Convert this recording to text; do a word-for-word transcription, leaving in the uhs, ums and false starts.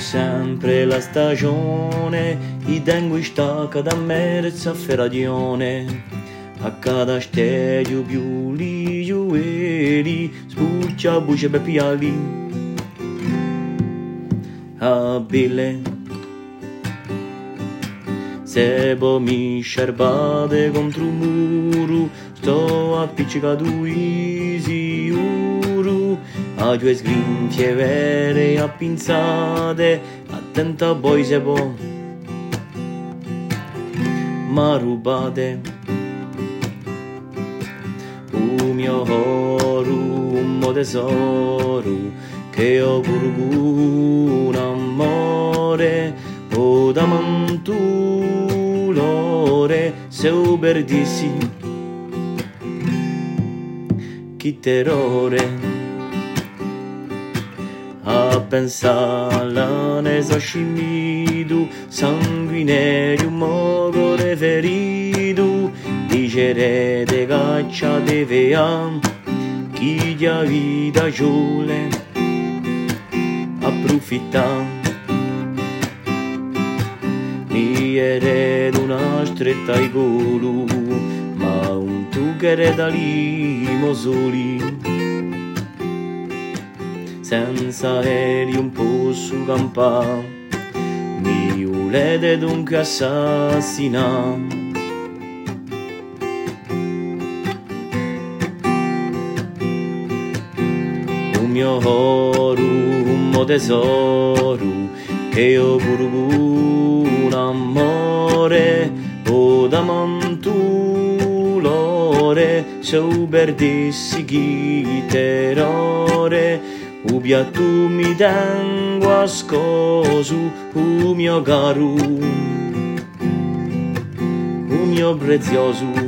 sempre la stagione, i tengo stacca da merza a ferradione, a cada stadio più li giueli, spuccia buce per piali, a bile, se bo mi scerbate contro un muro, sto appiccicato isi uru, a due sgrinfie vere a pinzate, attenta poi se può, ma rubate un mio oro, un mio tesoro, che ho pure un amore, o da mantulore, se io perdissi chi terrore. A pensarla ne so scimmitu, sanguinerio, mogore ferito, dicerete caccia de vea, chi dia vita giule, approfitta, mi eredo una stretta ai colu, ma un tu che ereda limo soli, senza aereo un posso campare, mi volete dunque assassinare. Un mio oro, un mio tesoro, che ho pure un amore, o da mantulore, se io perdessi chi terrore, u piatto mi tengo a scosu, u mio caro, u mio prezioso.